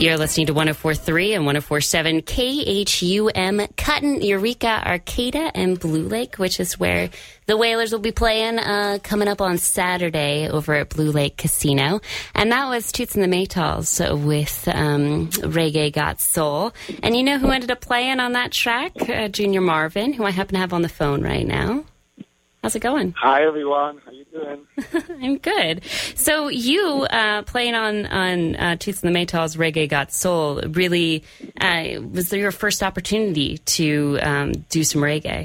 You're listening to 104.3 and 104.7 KHUM, Cotton, Eureka, Arcata, and Blue Lake, which is where the Wailers will be playing coming up on Saturday over at Blue Lake Casino. And that was Toots and the Maytals with Reggae Got Soul. And you know who ended up playing on that track? Junior Marvin, who I happen to have on the phone right now. How's it going? Hi, everyone. How you doing? I'm good. So you playing on Toots and the Maytals' Reggae Got Soul really was your first opportunity to do some reggae?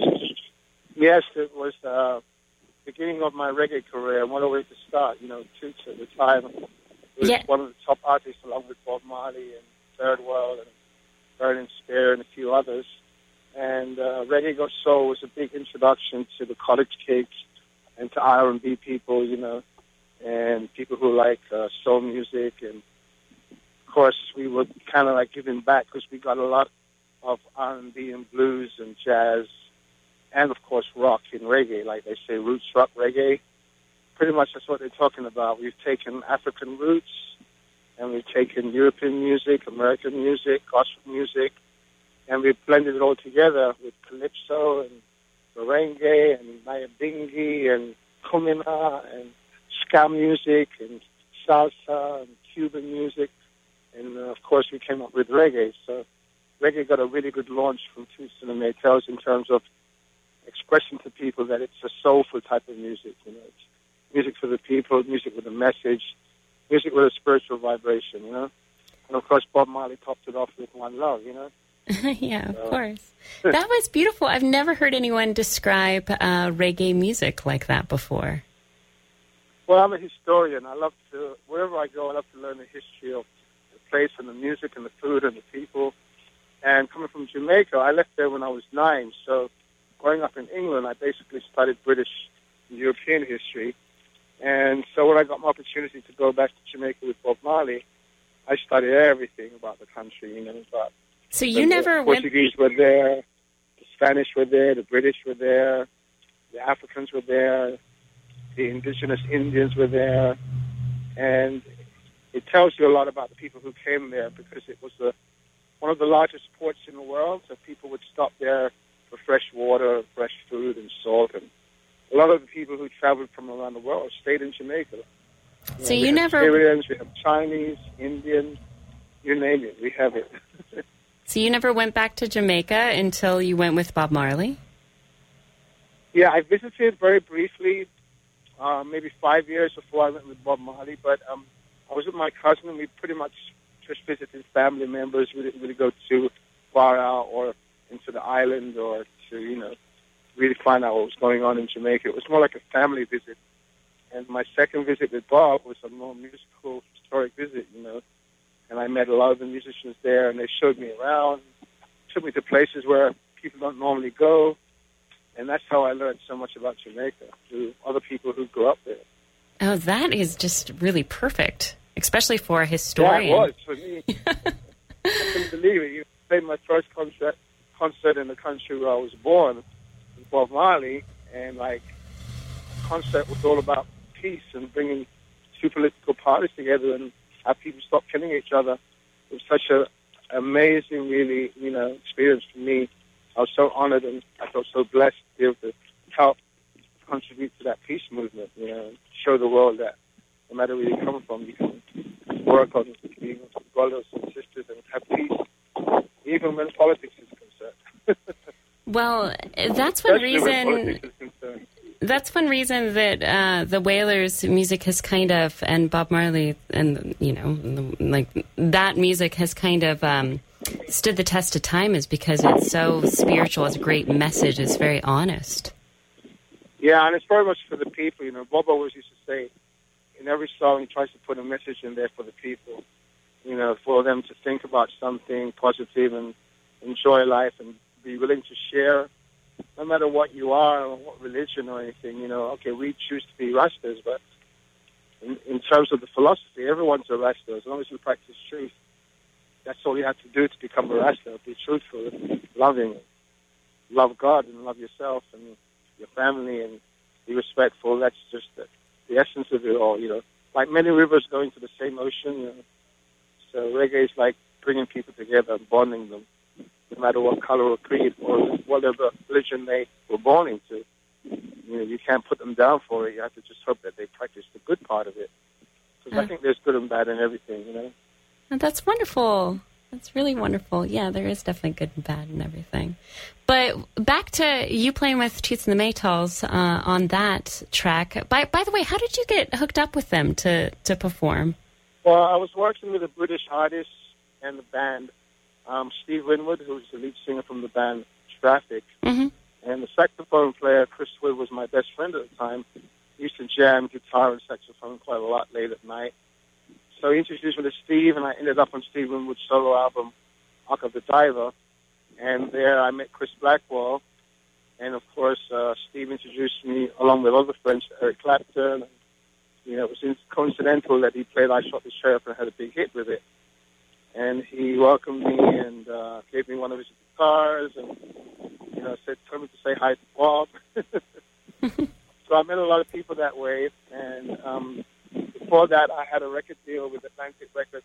Yes, it was the beginning of my reggae career. And what a way to start. You know, Toots at the time was one of the top artists along with Bob Marley and Third World and Burning Spear and a few others. And Reggae Got Soul was a big introduction to the College Kids and to R&B people, you know, and people who like soul music. And, of course, we were kind of like giving back because we got a lot of R&B and blues and jazz and, of course, rock in reggae, like they say, roots rock reggae. Pretty much that's what they're talking about. We've taken African roots and we've taken European music, American music, gospel music, and we blended it all together with calypso and merengue and mayabingi and kumina and ska music and salsa and Cuban music. And, of course, we came up with reggae. So reggae got a really good launch from Toots and the Maytals in terms of expressing to people that it's a soulful type of music. You know, it's music for the people, music with a message, music with a spiritual vibration, you know. And, of course, Bob Marley topped it off with One Love, you know. Yeah, of course. That was beautiful. I've never heard anyone describe reggae music like that before. Well, I'm a historian. I love to, wherever I go, I love to learn the history of the place and the music and the food and the people. And coming from Jamaica, I left there when I was 9. So growing up in England, I basically studied British and European history. And so when I got my opportunity to go back to Jamaica with Bob Marley, I studied everything about the country, you know, about so you never went... The Portuguese were there, the Spanish were there, the British were there, the Africans were there, the indigenous Indians were there, and it tells you a lot about the people who came there because it was one of the largest ports in the world, so people would stop there for fresh water, fresh food, and salt, and a lot of the people who traveled from around the world stayed in Jamaica. So you never... Syrians, we have Chinese, Indians, you name it, we have it. So you never went back to Jamaica until you went with Bob Marley? Yeah, I visited very briefly, maybe 5 years before I went with Bob Marley, but I was with my cousin and we pretty much just visited family members. We didn't really go to far out or into the island or to, you know, really find out what was going on in Jamaica. It was more like a family visit. And my second visit with Bob was a more musical, historic visit, you know. And I met a lot of the musicians there, and they showed me around, took me to places where people don't normally go. And that's how I learned so much about Jamaica, through other people who grew up there. Oh, that is just really perfect, especially for a historian. Yeah, it was for me. I couldn't believe it. You played my first concert in the country where I was born, with Bob Marley, and, like, the concert was all about peace and bringing two political parties together and have people stop killing each other. It was such an amazing, really, you know, experience for me. I was so honored and I felt so blessed to be able to help contribute to that peace movement, you know, show the world that no matter where you come from, you can work on being brothers and sisters and have peace, even when politics is concerned. Well, that's one reason... That's one reason that the Wailers' music has kind of, and Bob Marley, and, you know, like, that music has kind of stood the test of time is because it's so spiritual. It's a great message. It's very honest. Yeah, and it's very much for the people. You know, Bob always used to say, in every song, he tries to put a message in there for the people, you know, for them to think about something positive and enjoy life and be willing to share. No matter what you are or what religion or anything, you know, okay, we choose to be Rastas, but in terms of the philosophy, everyone's a Rasta. As long as you practice truth, that's all you have to do to become a Rasta. Be truthful, loving, love God and love yourself and your family and be respectful. That's just the essence of it all, you know. Like many rivers go into the same ocean, you know. reggae is like bringing people together and bonding them, no matter what color or creed or whatever religion they were born into. You know, you can't put them down for it. You have to just hope that they practice the good part of it. Because I think there's good and bad in everything, you know. And that's wonderful. That's really wonderful. Yeah, there is definitely good and bad in everything. But back to you playing with Toots and the Maytals on that track. By the way, how did you get hooked up with them to perform? Well, I was working with a British artist and the band, Steve Winwood, who was the lead singer from the band Traffic. Mm-hmm. And the saxophone player, Chris Wood, was my best friend at the time. He used to jam guitar and saxophone quite a lot late at night. So he introduced me to Steve, and I ended up on Steve Winwood's solo album, Ark of the Diver. And there I met Chris Blackwell. And, of course, Steve introduced me, along with other friends, to Eric Clapton. And, you know, it was coincidental that he played I Shot the Sheriff and had a big hit with it. And he welcomed me and gave me one of his guitars and, you know, told me to say hi to Bob. So I met a lot of people that way. And before that, I had a record deal with Atlantic Records,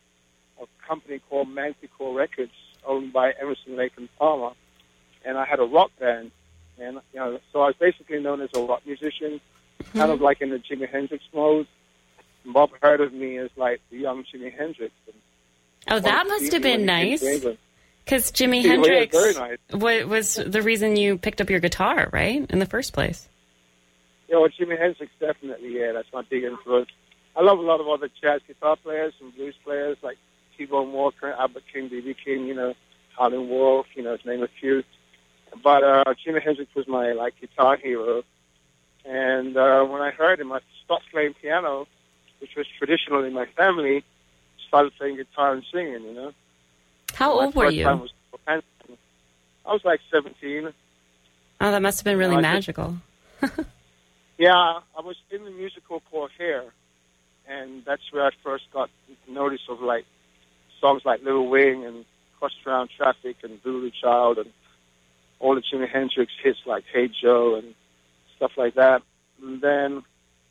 a company called Manticore Records, owned by Emerson, Lake and Palmer. And I had a rock band. And, you know, so I was basically known as a rock musician, kind of like in the Jimi Hendrix mode. And Bob heard of me as like the young Jimi Hendrix. Oh, that must have been nice. Because Jimi Hendrix was the reason you picked up your guitar, right, in the first place? Yeah, well, Jimi Hendrix definitely, yeah, that's my big influence. I love a lot of other jazz guitar players and blues players like T-Bone Walker, Albert King, B.B. King, you know, Howlin' Wolf, you know, to name a few. But Jimi Hendrix was my, like, guitar hero. And when I heard him, I stopped playing piano, which was traditional in my family, started playing guitar and singing, you know. How old were you? I was like 17. Oh, that must have been really magical. Yeah, I was in the musical called Hair, and that's where I first got notice of, like, songs like Little Wing and Cross Around Traffic and Voodoo Child and all the Jimi Hendrix hits like Hey Joe and stuff like that. And then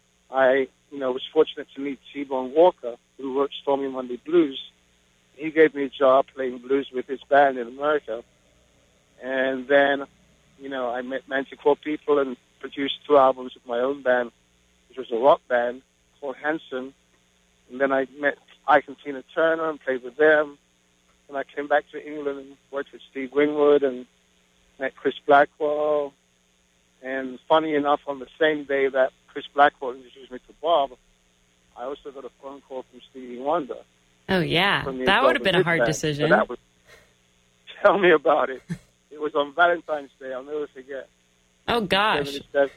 I, you know, was fortunate to meet T-Bone Walker, who wrote Stormy Monday Blues. He gave me a job playing blues with his band in America. And then, you know, I met Manticore people and produced 2 albums with my own band, which was a rock band called Hanson. And then I met Ike and Tina Turner and played with them. And I came back to England and worked with Steve Winwood and met Chris Blackwell. And funny enough, on the same day that Chris Blackwell introduced me to Bob, I also got a phone call from Stevie Wonder. Oh, yeah. That would have been a hard decision. So tell me about it. It was on Valentine's Day. I'll never forget. Oh, gosh.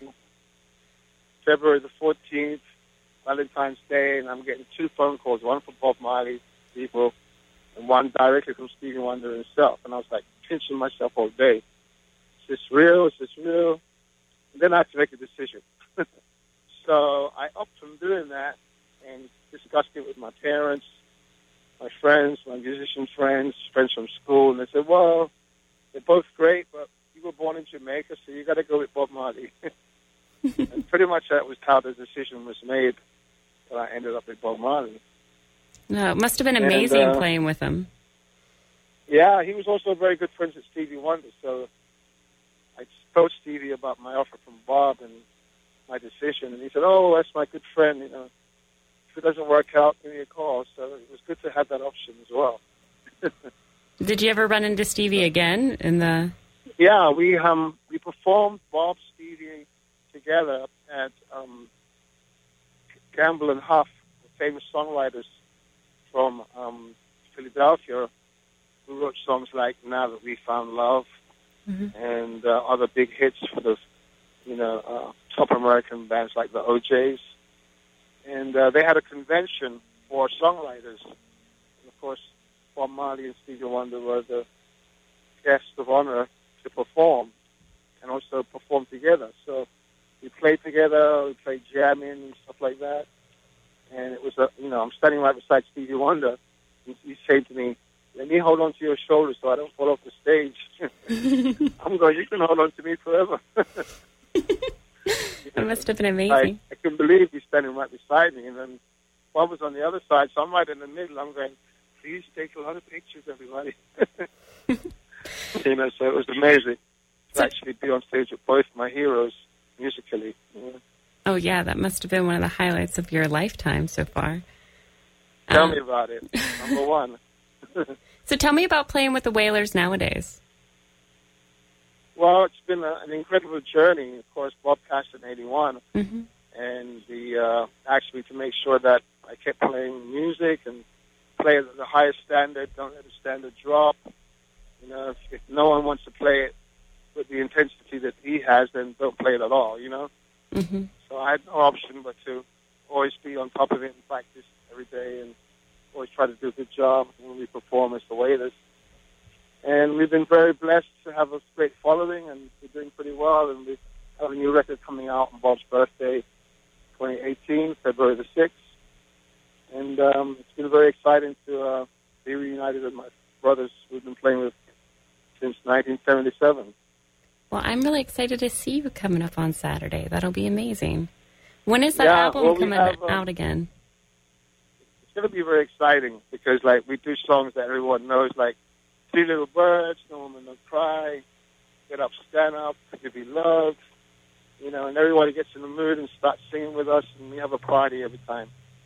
February the 14th, Valentine's Day, and I'm getting 2 phone calls, one from Bob Marley people and one directly from Stevie Wonder himself. And I was like pinching myself all day. Is this real? Is this real? And then I had to make a decision. So I opted from doing that and discussed it with my parents, my friends, my musician friends, friends from school, and they said, well, they're both great, but you were born in Jamaica, so you got to go with Bob Marley. And pretty much that was how the decision was made that I ended up with Bob Marley. No, it must have been amazing playing with him. Yeah, he was also very good friends with Stevie Wonder, so I told Stevie about my offer from Bob and my decision, and he said, oh, that's my good friend, you know. If it doesn't work out, give me a call. So it was good to have that option as well. Did you ever run into Stevie again in the... Yeah, we performed Bob, Stevie together at Gamble and Huff, the famous songwriters from Philadelphia, who wrote songs like Now That We Found Love and other big hits for the, you know, top American bands like the OJs. And they had a convention for songwriters. And of course, Bob Marley and Stevie Wonder were the guests of honor to perform and also perform together. So we played together, we played jamming and stuff like that. And it was, you know, I'm standing right beside Stevie Wonder. And he said to me, let me hold on to your shoulder so I don't fall off the stage. I'm going, you can hold on to me forever. It must have been amazing. I couldn't believe he's standing right beside me. And then Bob was on the other side, so I'm right in the middle. I'm going, please take a lot of pictures, everybody. You know, so it was amazing to actually be on stage with both my heroes musically. You know? Oh, yeah, that must have been one of the highlights of your lifetime so far. Tell me about it. Number one. So tell me about playing with the Wailers nowadays. Well, it's been an incredible journey. Of course, Bob passed in 81. Mm-hmm. And actually to make sure that I kept playing music and play at the highest standard, don't let the standard drop. You know, if no one wants to play it with the intensity that he has, then don't play it at all, you know? Mm-hmm. So I had no option but to always be on top of it and practice every day and always try to do a good job when we perform as the Wailers. And we've been very blessed to have a great following, and we're doing pretty well, and we have a new record coming out on Bob's birthday, 2018, February the 6th. And it's been very exciting to be reunited with my brothers we've been playing with since 1977. Well, I'm really excited to see you coming up on Saturday. That'll be amazing. When is that album coming out again? It's going to be very exciting because, like, we do songs that everyone knows, like Three Little Birds, No Woman No Cry, Get Up, Stand Up, Could You Be Loved, you know, and everybody gets in the mood and starts singing with us, and we have a party every time.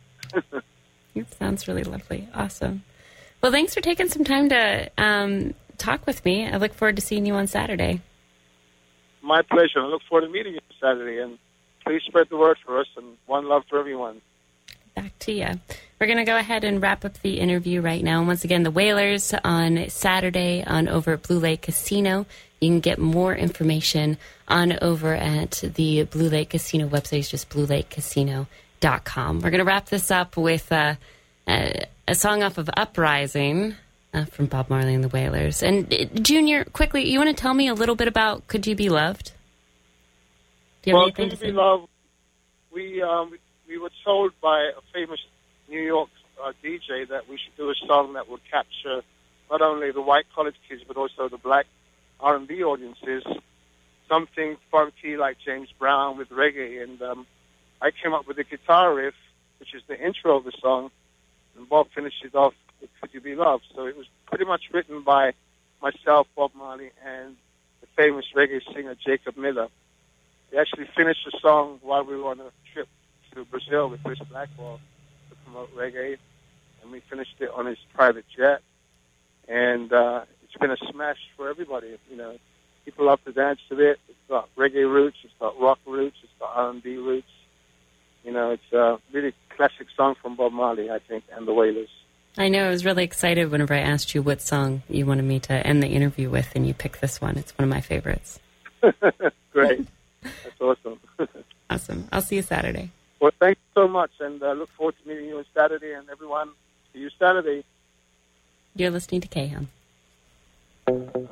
It sounds really lovely. Awesome. Well, thanks for taking some time to talk with me. I look forward to seeing you on Saturday. My pleasure. I look forward to meeting you Saturday, and please spread the word for us, and one love for everyone. Back to you. We're going to go ahead and wrap up the interview right now. And once again, the Wailers on Saturday over at Blue Lake Casino. You can get more information over at the Blue Lake Casino website. It's just bluelakecasino.com. We're going to wrap this up with a song off of Uprising from Bob Marley and the Wailers. And Junior, quickly, you want to tell me a little bit about Could You Be Loved? Do you have anything to say? Could You Be Loved, we were told by a famous New York DJ that we should do a song that would capture not only the white college kids but also the black R&B audiences, something funky like James Brown with reggae. And I came up with the guitar riff, which is the intro of the song, and Bob finished it off with Could You Be Loved. So it was pretty much written by myself, Bob Marley, and the famous reggae singer Jacob Miller. We actually finished the song while we were on a trip to Brazil with Chris Blackwell to promote reggae, and we finished it on his private jet. And it's been a smash for everybody. You know, people love to dance to it. It's got reggae roots, it's got rock roots, it's got R&B roots. You know, it's a really classic song from Bob Marley, I think, and the Wailers. I know. I was really excited whenever I asked you what song you wanted me to end the interview with, and you picked this one. It's one of my favorites. Great. That's awesome. Awesome. I'll see you Saturday. Well, thanks so much, and look forward to meeting you on Saturday, and everyone, see you Saturday. You're listening to KHAM.